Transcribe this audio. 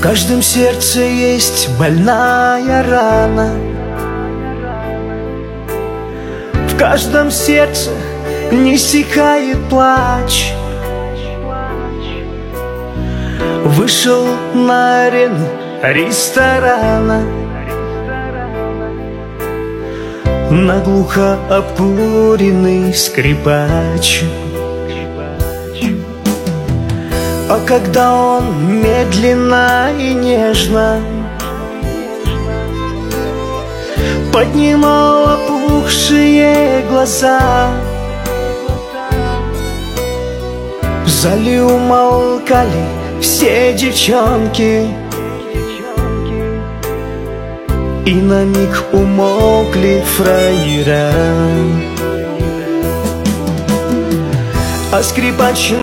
каждом сердце есть больная рана. В каждом сердце не стихает плач. Вышел на арену ресторана, наглухо обкуренный скрипач. А когда он медленно и нежно поднимал опухшие глаза, в зале умолкали все девчонки, и на миг умолкли фраера. А скрипач